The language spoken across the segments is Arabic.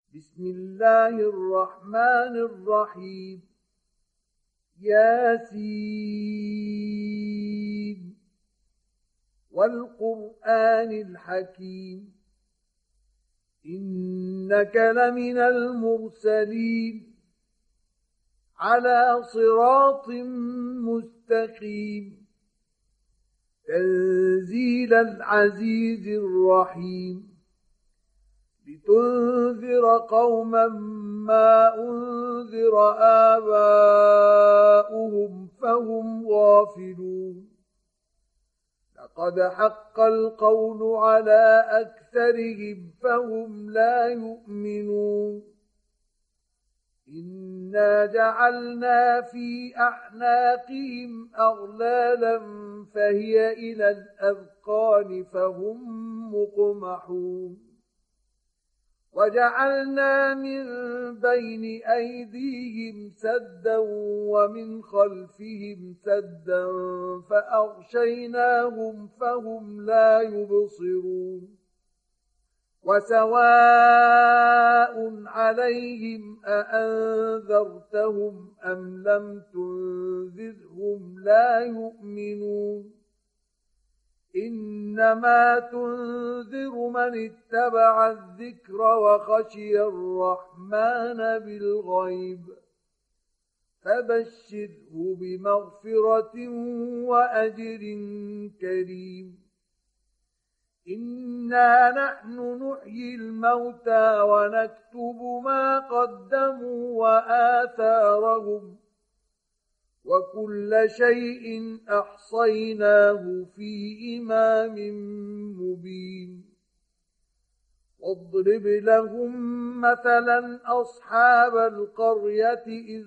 بسم الله الرحمن الرحيم. ياسين والقرآن الحكيم إنك لمن المرسلين على صراط مستقيم تنزيل العزيز الرحيم لتنذر قوما ما أنذر آباؤهم فهم غافلون. لقد حق القول على أكثرهم فهم لا يؤمنون. إنا جعلنا في أعناقهم أغلالا فهي إلى الأذقان فهم مقمحون. وجعلنا من بين أيديهم سدا ومن خلفهم سدا فأغشيناهم فهم لا يبصرون. وسواء عليهم أأنذرتهم أم لم تنذرهم لا يؤمنون. إنما تنذر من اتبع الذكر وخشي الرحمن بالغيب فبشره بمغفرة وأجر كريم. إنا نحن نحيي الموتى ونكتب ما قدموا وآثارهم وكل شيء أحصيناه في إمام مبين. واضرب لهم مثلا أصحاب القرية إذ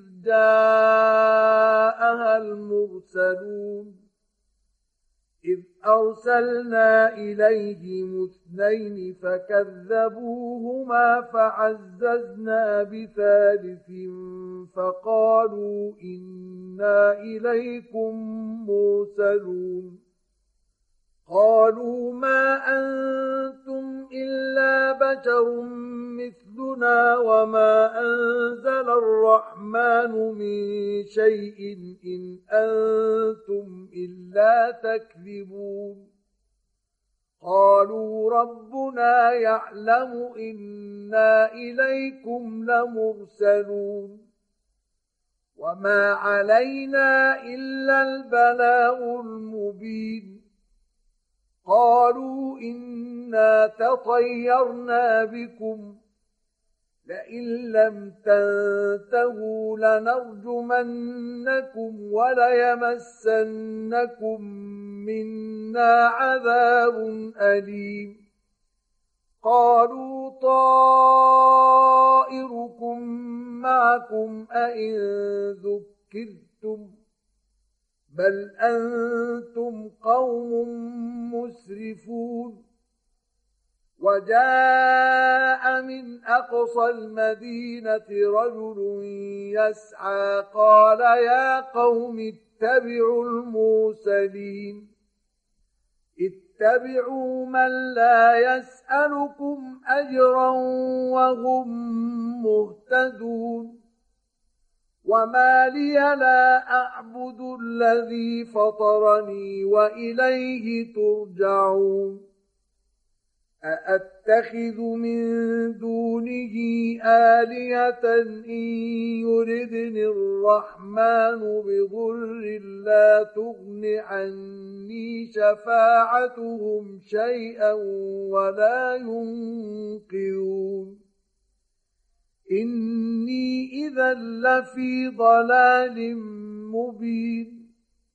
جاءها المرسلون إذ أرسلنا إليهم اثنين فكذبوهما فعززنا بثالث فقالوا إنا إليكم مرسلون. قالوا ما أنتم إلا بشر مثلنا وما أنزل الرحمن من شيء إن أنتم إلا تكذبون. قالوا ربنا يعلم إنا إليكم لمرسلون وما علينا إلا البلاغ المبين. قالوا إنا تطيرنا بكم لئن لم تنتهوا لنرجمنكم وليمسنكم منا عذاب أليم. قالوا طائركم معكم أئن ذكرتم بل أنتم قوم مسرفون. وجاء من أقصى المدينة رجل يسعى قال يا قوم اتبعوا المرسلين اتبعوا من لا يسألكم أجرا وهم مهتدون. وما لي لا أعبد الذي فطرني وإليه ترجعون. أأتخذ من دونه آلهة إن يردني الرحمن بضر لا تغن عني شفاعتهم شيئا ولا ينقذون. إني إذا لفي ضلال مبين.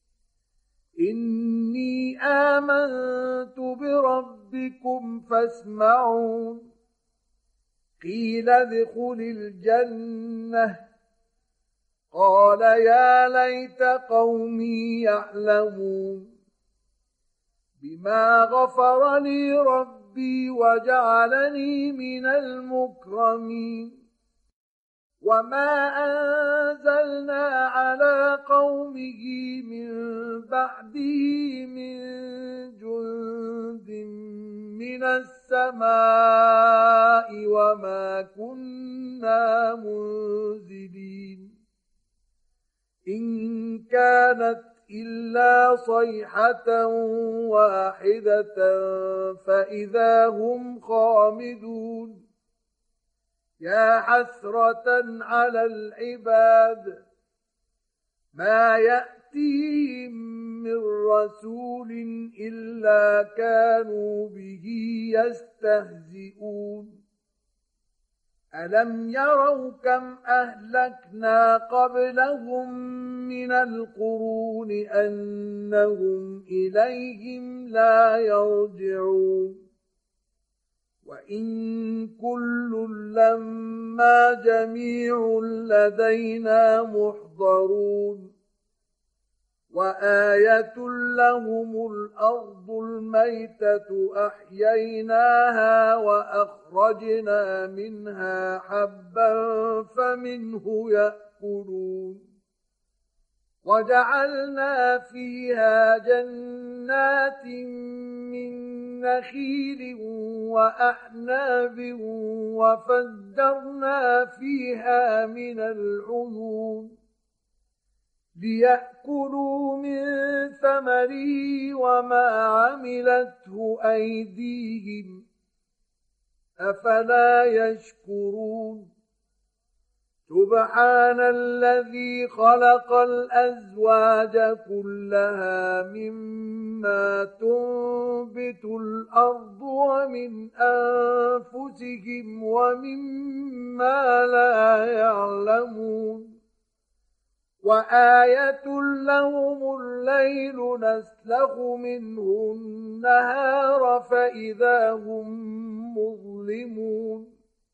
إني آمنت بربكم فاسمعون. قيل ادخل الجنة قال يا ليت قومي يعلمون. بما غفر لي ربي وجعلني من المكرمين. وما أنزلنا على قومه من بعده من جند من السماء وما كنا منزلين إن كانت إلا صيحة واحدة فإذا هم خامدون يا حسرة على العباد ما يأتيهم من رسول إلا كانوا به يستهزئون ألم يروا كم أهلكنا قبلهم من القرون أنهم إليهم لا يرجعون وإن كل لما جميع لدينا محضرون وآية لهم الأرض الميتة أحييناها وأخرجنا منها حبا فمنه يأكلون وجعلنا فيها جنات من نخيل وأعناب وفجرنا فيها من العيون ليأكلوا من ثمره وما عملته أيديهم أفلا يشكرون سبحان الذي خلق الأزواج كلها مما تنبت الأرض ومن أنفسهم ومما لا يعلمون وآية لهم الليل نسلخ منه النهار فإذا هم مظلمون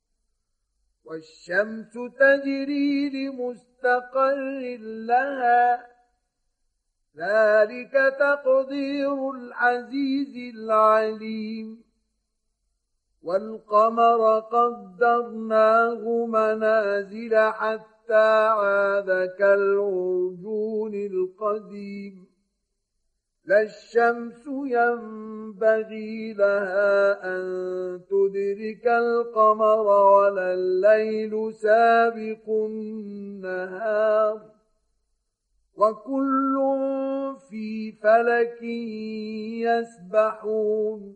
والشمس تجري لمستقر لها ذلك تقدير العزيز العليم والقمر قدرناه منازل حتى عاد كالعرجون القديم لا الشمس ينبغي لها أن تدرك القمر ولا الليل سابق النهار وكل في فلك يسبحون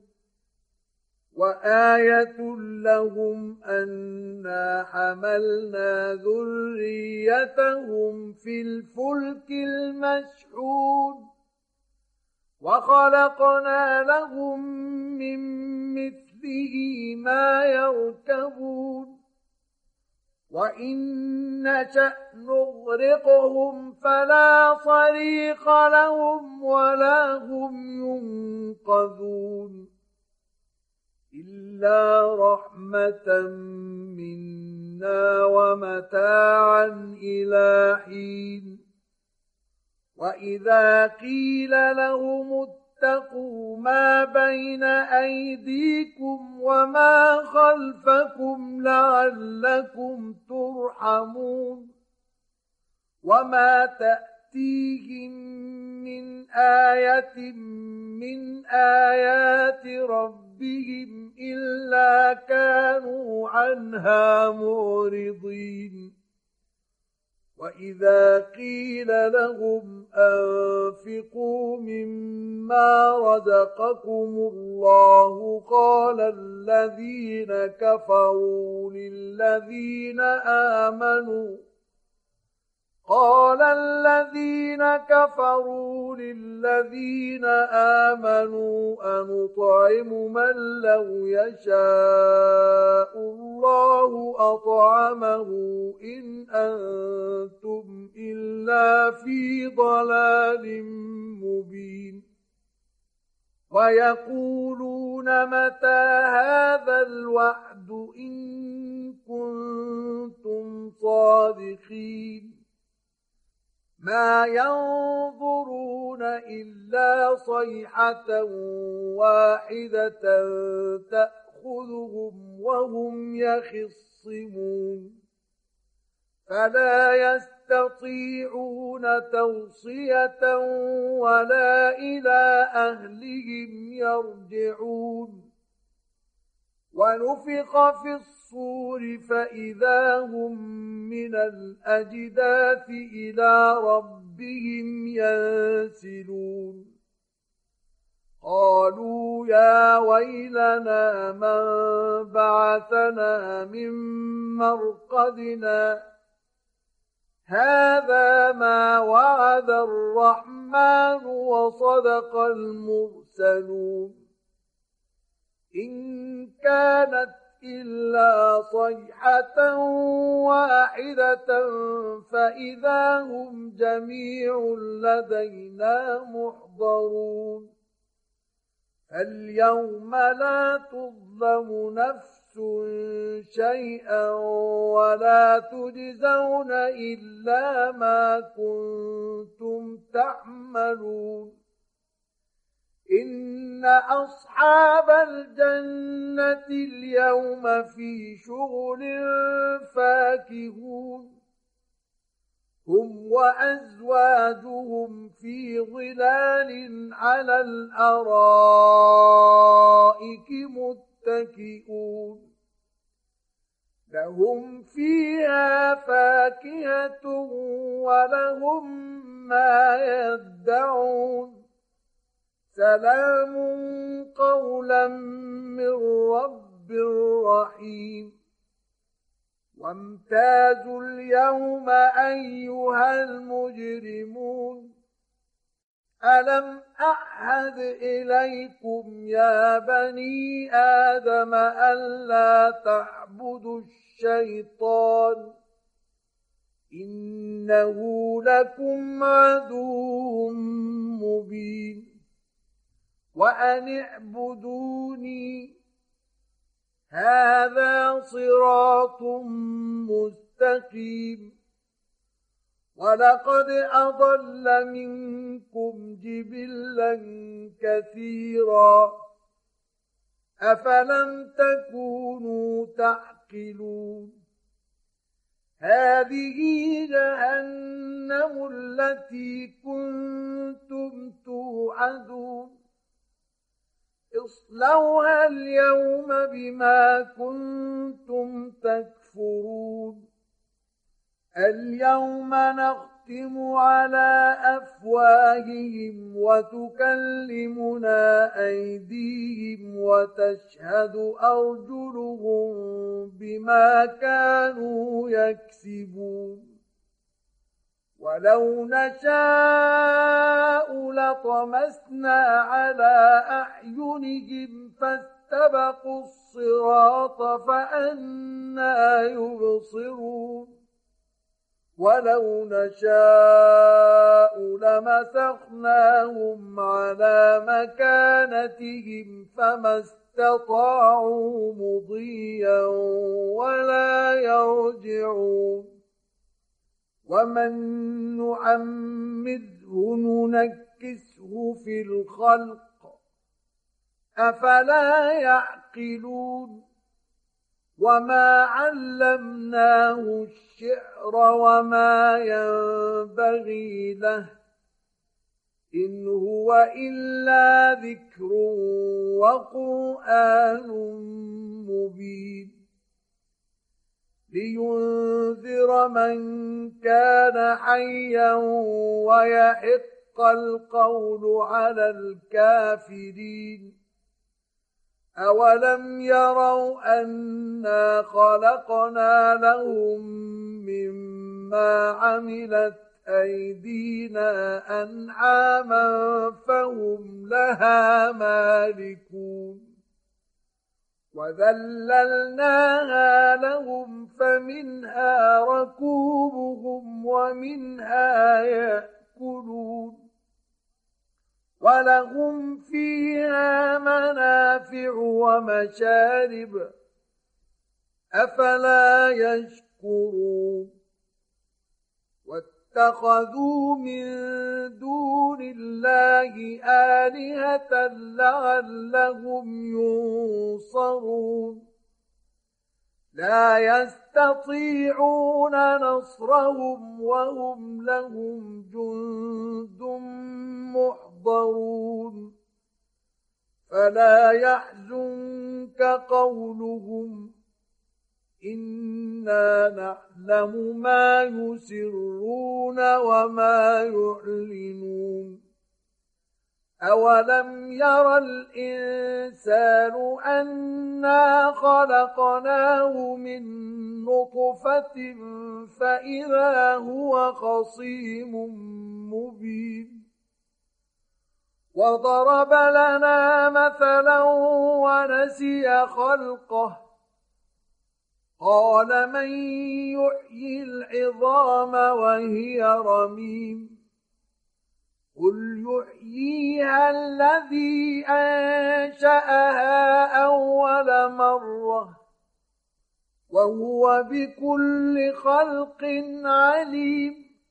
وآية لهم أنا حملنا ذريتهم في الفلك المشحون وخلقنا لهم من مثله ما يركبون وإن نشأ نغرقهم فلا صريخ لهم ولا هم ينقذون إلا رحمة منا ومتاعا إلى حين وإذا قيل لهم اتقوا ما بين أيديكم وما خلفكم لعلكم ترحمون وما تأتيهم من آية من آيات ربهم إلا كانوا عنها معرضين وإذا قيل لهم أنفقوا مما رزقكم الله قال الذين كفروا للذين آمنوا أنطعم من لو يشاء الله أطعمه إن أنتم إلا في ضلال مبين ويقولون متى هذا الوعد إن كنتم صادقين ما ينظرون إلا صيحة واحدة تأخذهم وهم يخصمون فلا يستطيعون توصية ولا إلى أهلهم يرجعون ونفخ في الصور فإذا هم من الأجداث إلى ربهم ينسلون قالوا يا ويلنا من بعثنا من مرقدنا هذا ما وعد الرحمن وصدق المرسلون إن كانت إلا صيحة واحدة فإذا هم جميع لدينا محضرون اليوم لا تظلم نفس شيئا ولا تجزون إلا ما كنتم تعملون إن أصحاب الجنة اليوم في شغل فاكهون هم وأزواجهم في ظلال على الأرائك متكئون لهم فيها فاكهة ولهم ما يدعون سلام قولا من رب رحيم وامتازوا اليوم أيها المجرمون ألم أعهد إليكم يا بني آدم ألا تعبدوا الشيطان إنه لكم عدو مبين وأن اعبدوني هذا صراط مستقيم ولقد أضل منكم جبلا كثيرا أفلم تكونوا تعقلون هذه جهنم التي كنتم توعدون اصلوها اليوم بما كنتم تكفرون اليوم نختم على أفواههم وتكلمنا أيديهم وتشهد أرجلهم بما كانوا يكسبون ولو نشاء لطمسنا على أعينهم فاستبقوا الصراط فأنى يبصرون ولو نشاء لمسخناهم على مكانتهم فما استطاعوا مضيا ولا يرجعون ومن نعمره ننكسه في الخلق أفلا يعقلون وما علمناه الشعر وما ينبغي له إن هو إلا ذكر وقرآن مبين لينذر من كان حيا ويحق القول على الكافرين أولم يروا أنا خلقنا لهم مما عملت أيدينا أنعاما فهم لها مالكون وذللناها لهم فمنها ركوبهم ومنها يأكلون ولهم فيها منافع ومشارب أفلا يشكرون واتخذوا من دون الله آلهة لعلهم ينصرون لا يستطيعون نصرهم وهم لهم جند محضرون فلا يحزنك قولهم إنا نعلم ما يسرون وما يعلنون أولم ير الإنسان أنا خلقناه من نطفة فإذا هو خصيم مبين وضرب لنا مثلا ونسي خلقه قال من يحيي العظام وهي رميم قل يحييها الذي أنشأها أول مرة وهو بكل خلق عليم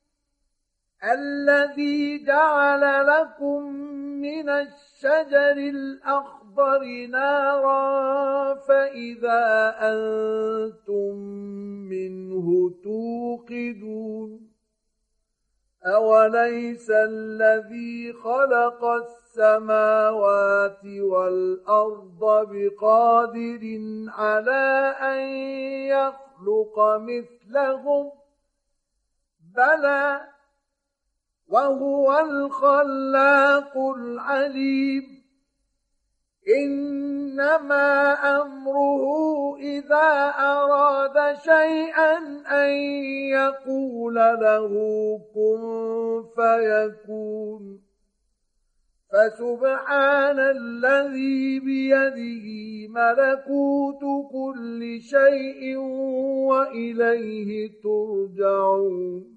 الذي جعل لكم من الشجر الأخضر نارا فإذا أنتم منه توقدون أوليس الذي خلق السماوات والأرض بقادر على أن يخلق مثلهم بلى وهو الخلاق العليم إنما أمره إذا أراد شيئا أن يقول له كن فيكون فسبحان الذي بيده ملكوت كل شيء وإليه ترجعون